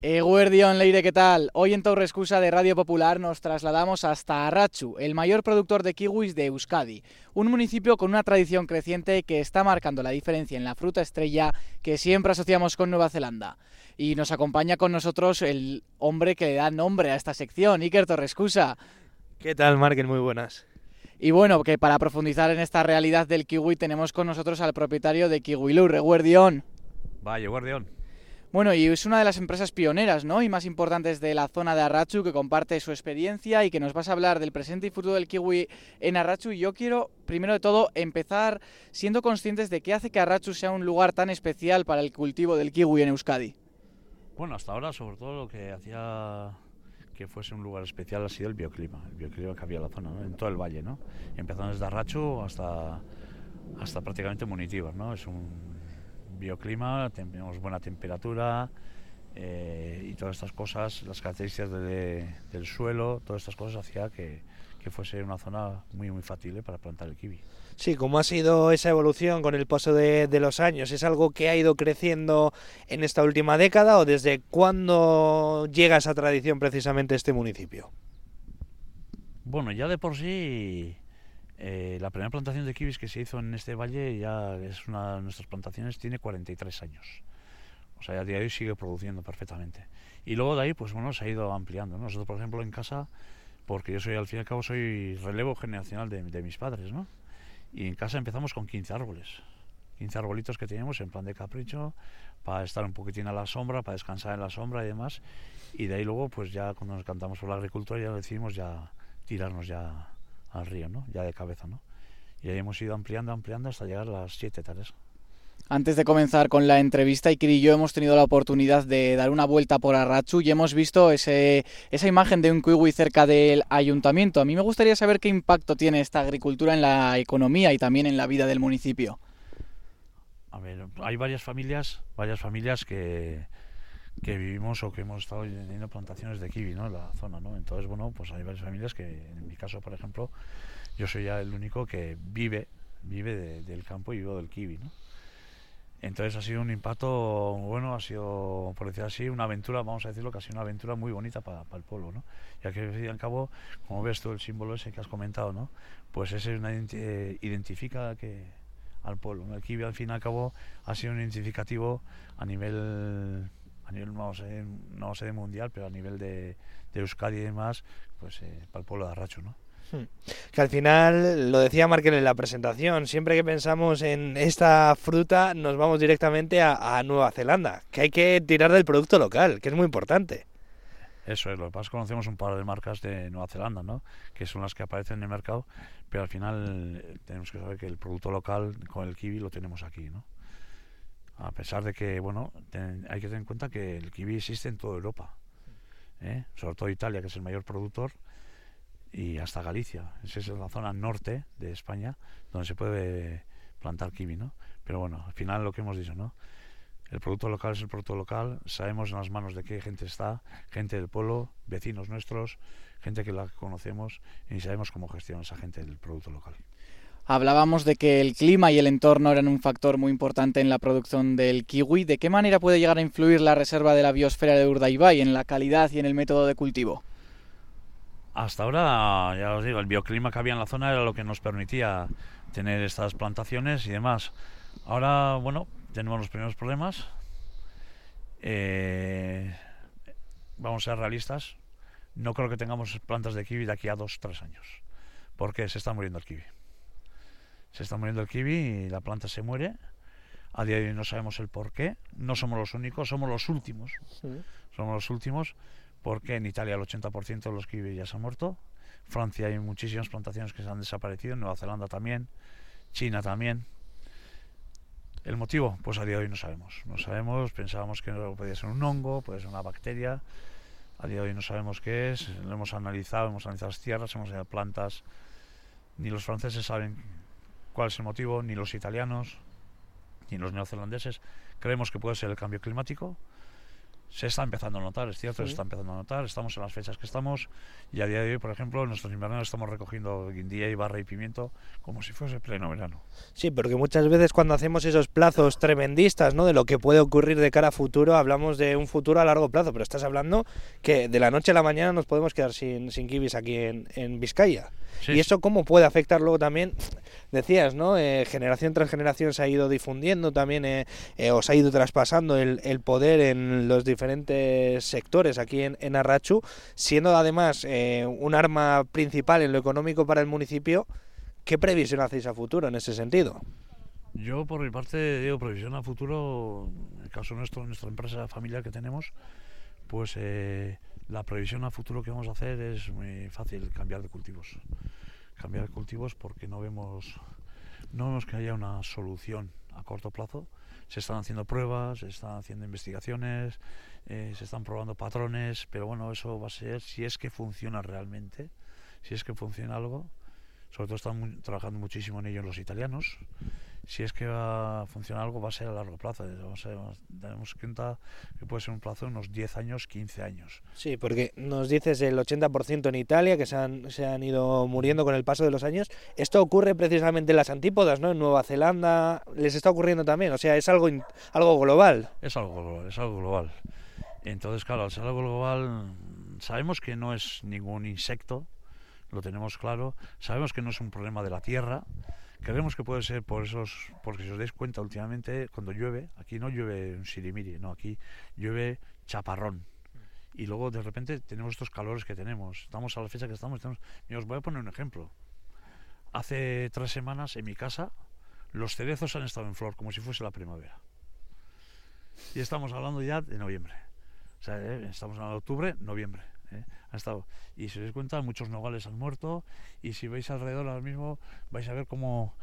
Eguerdión, Leire, ¿qué tal? Hoy en Torrescusa de Radio Popular nos trasladamos hasta Arratxu, el mayor productor de kiwis de Euskadi, un municipio con una tradición creciente que está marcando la diferencia en la fruta estrella que siempre asociamos con Nueva Zelanda. Y nos acompaña con nosotros el hombre que le da nombre a esta sección, Iker Torrescusa. ¿Qué tal, Márquez? Muy buenas. Y bueno, que para profundizar en esta realidad del kiwi tenemos con nosotros al propietario de Kiwilur, Eguerdión. Vaya, guardián. Bueno, y es una de las empresas pioneras, ¿no?, y más importantes de la zona de Arratxu, que comparte su experiencia y que nos vas a hablar del presente y futuro del kiwi en Arratxu. Y yo quiero, primero de todo, empezar siendo conscientes de qué hace que Arratxu sea un lugar tan especial para el cultivo del kiwi en Euskadi. Bueno, hasta ahora, sobre todo, lo que hacía que fuese un lugar especial ha sido el bioclima que había en la zona, ¿no? En todo el valle, ¿no? Empezando desde Arratxu hasta prácticamente Munitibar, ¿no? Es un bioclima, tenemos buena temperatura y todas estas cosas, las características del suelo, todas estas cosas hacía que fuese una zona muy factible para plantar el kiwi. Sí, ¿cómo ha sido esa evolución con el paso de los años? ¿Es algo que ha ido creciendo en esta última década o desde cuándo llega esa tradición precisamente a este municipio? Bueno, ya de por sí, la primera plantación de kiwis que se hizo en este valle ya es una de nuestras plantaciones, tiene 43 años. O sea, a día de hoy sigue produciendo perfectamente. Y luego de ahí, pues bueno, se ha ido ampliando, ¿no? Nosotros, por ejemplo, en casa, porque yo soy, al fin y al cabo, soy relevo generacional de mis padres, ¿no? Y en casa empezamos con 15 árboles. 15 arbolitos que teníamos en plan de capricho, para estar un poquitín a la sombra, para descansar en la sombra y demás. Y de ahí luego, pues ya cuando nos cantamos por la agricultura, ya decidimos ya tirarnos ya al río, ¿no? Ya de cabeza, ¿no? Y ahí hemos ido ampliando hasta llegar a las 7 hectáreas. Antes de comenzar con la entrevista, Iker y yo hemos tenido la oportunidad de dar una vuelta por Arratxu y hemos visto esa imagen de un kiwi cerca del ayuntamiento. A mí me gustaría saber qué impacto tiene esta agricultura en la economía y también en la vida del municipio. A ver, hay varias familias que vivimos o que hemos estado teniendo plantaciones de kiwi, ¿no? En la zona, ¿no? Entonces, bueno, pues hay varias familias que, en mi caso, por ejemplo, yo soy ya el único que vive del campo y vivo del kiwi, ¿no? Entonces ha sido un impacto, bueno, ha sido, por decir así, una aventura, vamos a decirlo, que ha sido una aventura muy bonita para el pueblo, ¿no? Ya que al fin y al cabo, como ves tú el símbolo ese que has comentado, ¿no? Pues ese es identifica al pueblo, ¿no? El kiwi al fin y al cabo ha sido un identificativo a nivel no sé de mundial, pero a nivel de Euskadi y demás, pues para el pueblo de Arratxu, ¿no? Que al final, lo decía Márquez en la presentación, siempre que pensamos en esta fruta nos vamos directamente a Nueva Zelanda, que hay que tirar del producto local, que es muy importante. Eso es, lo que pasa es que conocemos un par de marcas de Nueva Zelanda, ¿no? Que son las que aparecen en el mercado, pero al final tenemos que saber que el producto local con el kiwi lo tenemos aquí, ¿no? A pesar de que, bueno, hay que tener en cuenta que el kiwi existe en toda Europa, ¿eh? Sobre todo Italia, que es el mayor productor, y hasta Galicia. Esa es la zona norte de España donde se puede plantar kiwi, ¿no? Pero bueno, al final lo que hemos dicho, ¿no? El producto local es el producto local, sabemos en las manos de qué gente está, gente del pueblo, vecinos nuestros, gente que la conocemos y sabemos cómo gestiona esa gente el producto local. Hablábamos de que el clima y el entorno eran un factor muy importante en la producción del kiwi. ¿De qué manera puede llegar a influir la reserva de la biosfera de Urdaibai en la calidad y en el método de cultivo? Hasta ahora, ya os digo, el bioclima que había en la zona era lo que nos permitía tener estas plantaciones y demás. Ahora, bueno, tenemos los primeros problemas. Vamos a ser realistas. No creo que tengamos plantas de kiwi de aquí a 2-3 años. Porque se está muriendo el kiwi. Se está muriendo el kiwi y la planta se muere. A día de hoy no sabemos el por qué. No somos los únicos, somos los últimos. Sí. Somos los últimos porque en Italia el 80% de los kiwi ya se han muerto. Francia hay muchísimas plantaciones que se han desaparecido. Nueva Zelanda también. China también. ¿El motivo? Pues a día de hoy no sabemos. No sabemos, pensábamos que podía ser un hongo, puede ser una bacteria. A día de hoy no sabemos qué es. Lo hemos analizado las tierras, hemos ido a plantas. Ni los franceses saben cuál es el motivo, ni los italianos, ni los neozelandeses. Creemos que puede ser el cambio climático. Se está empezando a notar, es cierto, se está empezando a notar, estamos en las fechas que estamos y a día de hoy, por ejemplo, en nuestros invernaderos estamos recogiendo guindilla y barra y pimiento como si fuese pleno verano. Sí, porque muchas veces cuando hacemos esos plazos tremendistas, ¿no?, de lo que puede ocurrir de cara a futuro, hablamos de un futuro a largo plazo, pero estás hablando que de la noche a la mañana nos podemos quedar sin kiwis aquí en Vizcaya. Sí, ¿Y eso cómo puede afectar luego también? Decías, ¿no? Generación tras generación se ha ido difundiendo también, o se ha ido traspasando el poder en los diferentes sectores aquí en Arratxu, siendo además un arma principal en lo económico para el municipio. ¿Qué previsión hacéis a futuro en ese sentido? Yo por mi parte digo previsión a futuro, en el caso nuestro, nuestra empresa familiar que tenemos, pues la previsión a futuro que vamos a hacer es muy fácil, cambiar de cultivos. Cambiar de cultivos porque no vemos que haya una solución a corto plazo. Se están haciendo pruebas, se están haciendo investigaciones, se están probando patrones, pero bueno, eso va a ser si es que funciona realmente, si es que funciona algo. Sobre todo están trabajando muchísimo en ello los italianos. Si es que va a funcionar algo, va a ser a largo plazo. Tenemos cuenta que puede ser un plazo de unos 10 años, 15 años. Sí, porque nos dices el 80% en Italia, que se han ido muriendo con el paso de los años. Esto ocurre precisamente en las antípodas, ¿no? En Nueva Zelanda les está ocurriendo también. O sea, es algo global. Es algo global. Entonces, claro, al ser algo global, sabemos que no es ningún insecto, lo tenemos claro. Sabemos que no es un problema de la tierra. Creemos que puede ser porque si os dais cuenta últimamente, cuando llueve, aquí no llueve un sirimiri, no, aquí llueve chaparrón. Y luego de repente tenemos estos calores que tenemos. Estamos a la fecha que estamos. Y os voy a poner un ejemplo. Hace 3 semanas en mi casa los cerezos han estado en flor, como si fuese la primavera. Y estamos hablando ya de noviembre. O sea, estamos hablando de octubre, noviembre. Ha estado. Y si os dais cuenta, muchos nogales han muerto, y si veis alrededor ahora mismo vais a ver cómo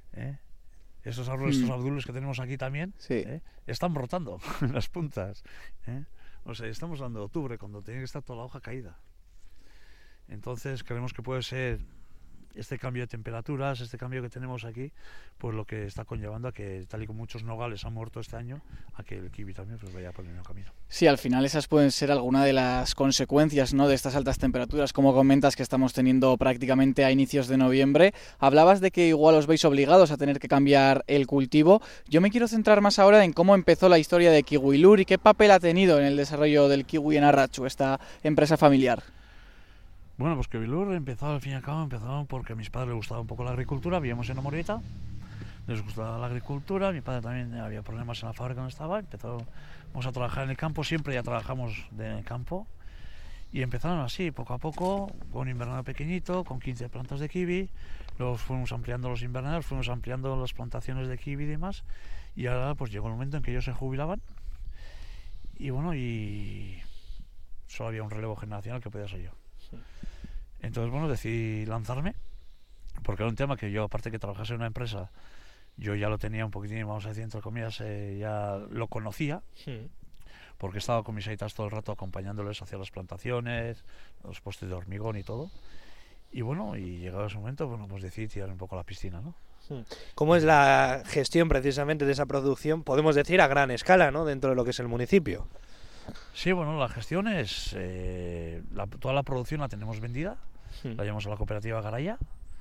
estos árboles, estos abdules que tenemos aquí también, Sí. están brotando en las puntas. O sea, estamos hablando de octubre, cuando tiene que estar toda la hoja caída. Entonces creemos que puede ser este cambio de temperaturas, este cambio que tenemos aquí, pues lo que está conllevando a que, tal y como muchos nogales han muerto este año, a que el kiwi también pues vaya por el mismo camino. Sí, al final esas pueden ser alguna de las consecuencias, ¿no?, de estas altas temperaturas, como comentas que estamos teniendo prácticamente a inicios de noviembre. Hablabas de que igual os veis obligados a tener que cambiar el cultivo. Yo me quiero centrar más ahora en cómo empezó la historia de Kiwilur y qué papel ha tenido en el desarrollo del kiwi en Arratxu, esta empresa familiar. Bueno, pues Kiwilur empezó, al fin y al cabo, empezó porque a mis padres les gustaba un poco la agricultura, vivíamos en Amorrieta, les gustaba la agricultura, mi padre también había problemas en la fábrica donde estaba, empezamos a trabajar en el campo, siempre ya trabajamos en el campo, y empezaron así, poco a poco, con un invernadero pequeñito, con 15 plantas de kiwi, luego fuimos ampliando los invernaderos, fuimos ampliando las plantaciones de kiwi y demás, y ahora pues llegó el momento en que ellos se jubilaban, y bueno, y solo había un relevo generacional que podía ser yo. Entonces, bueno, decidí lanzarme, porque era un tema que yo, aparte que trabajase en una empresa, yo ya lo tenía un poquitín, vamos a decir, entre comillas, ya lo conocía, porque estaba con mis aitas todo el rato acompañándoles hacia las plantaciones, los postes de hormigón y todo. Y bueno, y llegado ese momento, bueno, pues decidí tirar un poco a la piscina, ¿no? ¿Cómo es la gestión precisamente de esa producción, podemos decir, a gran escala, ¿no?, dentro de lo que es el municipio? Sí, bueno, la gestión es... toda la producción la tenemos vendida, la llevamos a la cooperativa Garaya,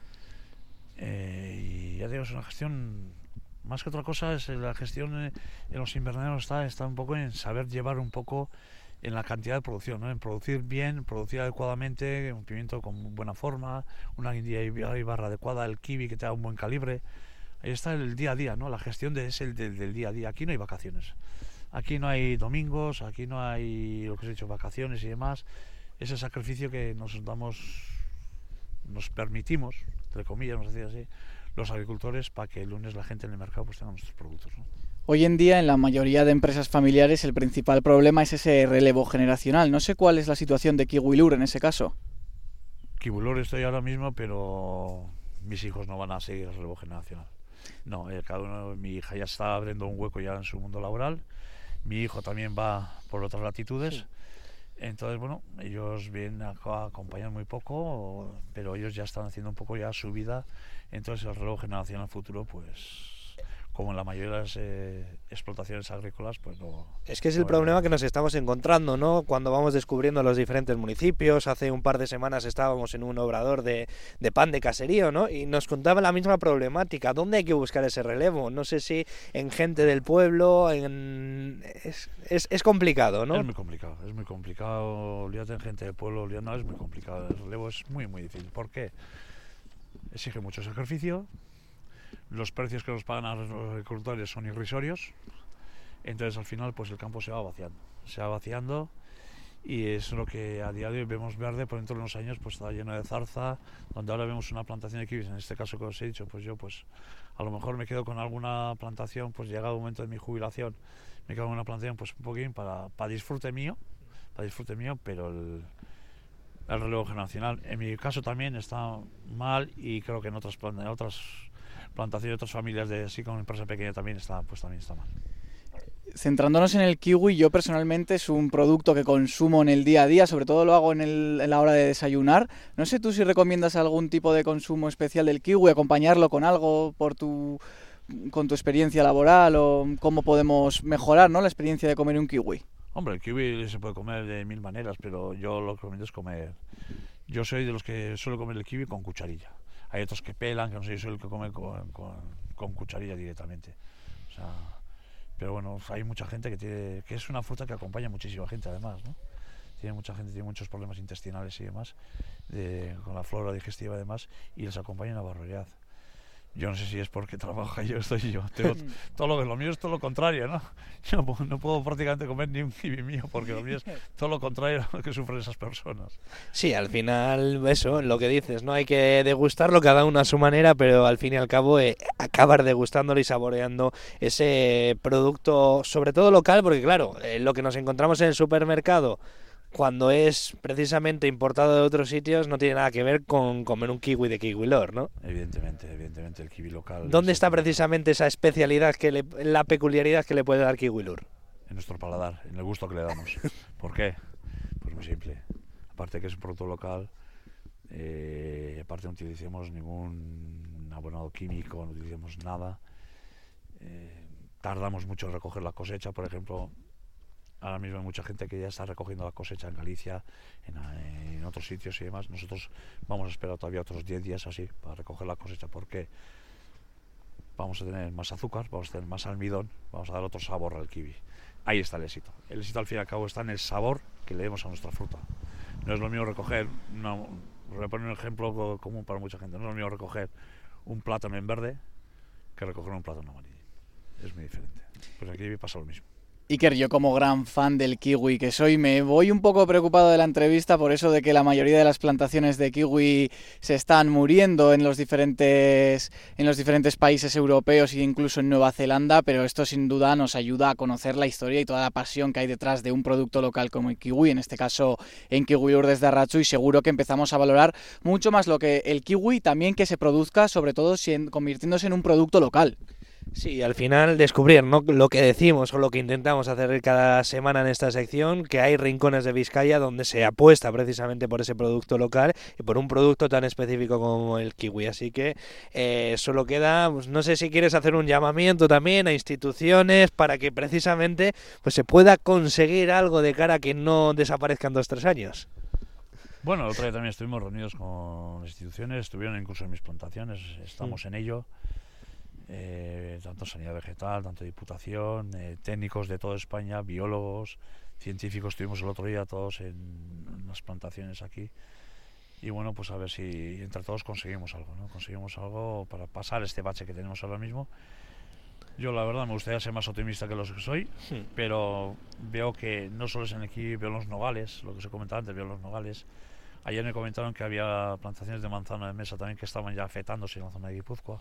y ya digo, es una gestión... Más que otra cosa, es la gestión en los invernaderos está un poco en saber llevar un poco en la cantidad de producción, ¿no? En producir bien, producir adecuadamente, un pimiento con buena forma, una guindilla y barra adecuada, el kiwi que te da un buen calibre. Ahí está el día a día, ¿no? La gestión es el del día a día. Aquí no hay vacaciones. Aquí no hay domingos, aquí no hay, lo que os he dicho, vacaciones y demás. Ese sacrificio que nos permitimos, entre comillas, vamos a decir así, los agricultores, para que el lunes la gente en el mercado pues tenga nuestros productos, ¿no? Hoy en día, en la mayoría de empresas familiares, el principal problema es ese relevo generacional. No sé cuál es la situación de Kiwilur en ese caso. Kiwilur estoy ahora mismo, pero mis hijos no van a seguir el relevo generacional. No, cada uno, mi hija ya está abriendo un hueco ya en su mundo laboral, mi hijo también va por otras latitudes. Sí. Entonces, bueno, ellos vienen a acompañar muy poco, pero ellos ya están haciendo un poco ya su vida. Entonces el relevo generacional futuro, pues como en la mayoría de las explotaciones agrícolas, pues no. Es que es el problema que nos estamos encontrando, ¿no? Cuando vamos descubriendo los diferentes municipios. Hace un par de semanas estábamos en un obrador de pan de caserío, ¿no? Y nos contaba la misma problemática. ¿Dónde hay que buscar ese relevo? No sé si en gente del pueblo, es complicado, ¿no? Es muy complicado. Olvídate en gente del pueblo, no, es muy complicado. El relevo es muy, muy difícil. ¿Por qué? Exige mucho sacrificio. Los precios que nos pagan a los agricultores son irrisorios, entonces al final pues el campo se va vaciando y es lo que a día de hoy vemos verde, por dentro de unos años pues está lleno de zarza, donde ahora vemos una plantación de kiwis, en este caso que os he dicho, pues yo pues a lo mejor me quedo con alguna plantación, pues llegado el momento de mi jubilación, me quedo con una plantación pues un poquín para disfrute mío, pero el relevo generacional en mi caso también está mal y creo que en otras plantaciones de otras familias de así con empresa pequeña también está mal. Centrándonos en el kiwi, yo personalmente es un producto que consumo en el día a día, sobre todo lo hago en la hora de desayunar. No sé tú si recomiendas algún tipo de consumo especial del kiwi, acompañarlo con algo con tu experiencia laboral o cómo podemos mejorar, ¿no?, la experiencia de comer un kiwi. Hombre, el kiwi se puede comer de mil maneras, pero yo lo que recomiendo es comer. Yo soy de los que suelo comer el kiwi con cucharilla. Hay otros que pelan, que no sé, yo soy el que come con cucharilla directamente. O sea, pero bueno, hay mucha gente que es una fruta que acompaña a muchísima gente además, ¿no? Mucha gente tiene muchos problemas intestinales y demás, con la flora digestiva además, y les acompaña una barbaridad. Yo no sé si es porque trabajo yo, lo mío es todo lo contrario, ¿no? Yo no puedo prácticamente comer ni un kiwi mío porque lo mío es todo lo contrario a lo que sufren esas personas. Sí, al final eso, lo que dices, ¿no? Hay que degustarlo cada uno a su manera, pero al fin y al cabo acabar degustándolo y saboreando ese producto, sobre todo local, porque claro, lo que nos encontramos en el supermercado cuando es precisamente importado de otros sitios no tiene nada que ver con comer un kiwi de Kiwilor, ¿no? Evidentemente, el kiwi local. ¿Dónde está precisamente esa especialidad, la peculiaridad que le puede dar Kiwilur? En nuestro paladar, en el gusto que le damos. ¿Por qué? Pues muy simple. Aparte que es un producto local, aparte no utilicemos ningún abonado químico, no utilicemos nada. Tardamos mucho en recoger la cosecha, por ejemplo. Ahora mismo hay mucha gente que ya está recogiendo la cosecha en Galicia, en otros sitios y demás. Nosotros vamos a esperar todavía otros 10 días así para recoger la cosecha, porque vamos a tener más azúcar, vamos a tener más almidón, vamos a dar otro sabor al kiwi. Ahí está el éxito. El éxito al fin y al cabo está en el sabor que le demos a nuestra fruta. No es lo mismo recoger, voy a poner un ejemplo común para mucha gente, no es lo mismo recoger un plátano en verde que recoger un plátano amarillo. Es muy diferente. Pues aquí pasa lo mismo. Iker, yo como gran fan del kiwi que soy, me voy un poco preocupado de la entrevista por eso de que la mayoría de las plantaciones de kiwi se están muriendo en los diferentes países europeos e incluso en Nueva Zelanda, pero esto sin duda nos ayuda a conocer la historia y toda la pasión que hay detrás de un producto local como el kiwi, en este caso en Kiwilur desde Arratxu, y seguro que empezamos a valorar mucho más lo que el kiwi también que se produzca, sobre todo convirtiéndose en un producto local. Sí, al final descubrir, ¿no?, lo que decimos o lo que intentamos hacer cada semana en esta sección, que hay rincones de Vizcaya donde se apuesta precisamente por ese producto local y por un producto tan específico como el kiwi. Así que solo queda, pues, no sé si quieres hacer un llamamiento también a instituciones para que precisamente pues se pueda conseguir algo de cara a que no desaparezcan 2 o 3 años. Bueno, el otro día también estuvimos reunidos con instituciones, estuvieron incluso en mis plantaciones, estamos en ello. Tanto sanidad vegetal, tanto diputación, técnicos de toda España, biólogos, científicos, estuvimos el otro día todos en las plantaciones aquí, y bueno, pues a ver si entre todos conseguimos algo, ¿no? Conseguimos algo para pasar este bache que tenemos ahora mismo. Yo la verdad me gustaría ser más optimista que lo que soy, pero veo que no solo es en el kiwi, veo los nogales, lo que os he comentado antes, veo los nogales. Ayer me comentaron que había plantaciones de manzana de mesa también que estaban ya afectándose en la zona de Guipúzcoa.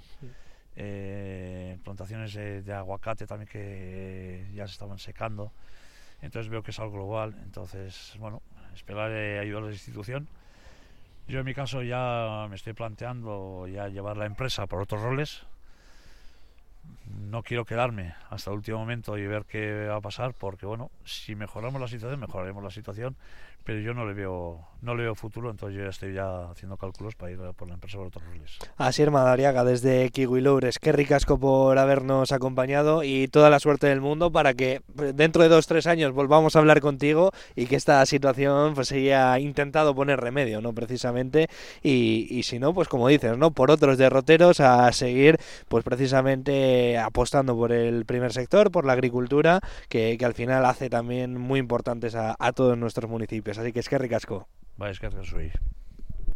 Plantaciones de aguacate también que ya se estaban secando, entonces veo que es algo global. Entonces, bueno, esperar ayudar a la institución. Yo en mi caso ya me estoy planteando ya llevar la empresa por otros roles, no quiero quedarme hasta el último momento y ver qué va a pasar, porque bueno, si mejoramos la situación, mejoraremos la situación, pero yo no le veo futuro, entonces yo ya estoy haciendo cálculos para ir por la empresa Rotorroles. Asier Madariaga desde Kiwi Loures, qué ricasco por habernos acompañado y toda la suerte del mundo para que dentro de 2-3 años volvamos a hablar contigo y que esta situación pues se haya intentado poner remedio, ¿no? Precisamente, y si no, pues como dices, ¿no? Por otros derroteros a seguir pues precisamente apostando por el primer sector, por la agricultura, que al final hace también muy importantes a todos nuestros municipios. Así que es que ricasco. Vaya, es que soy.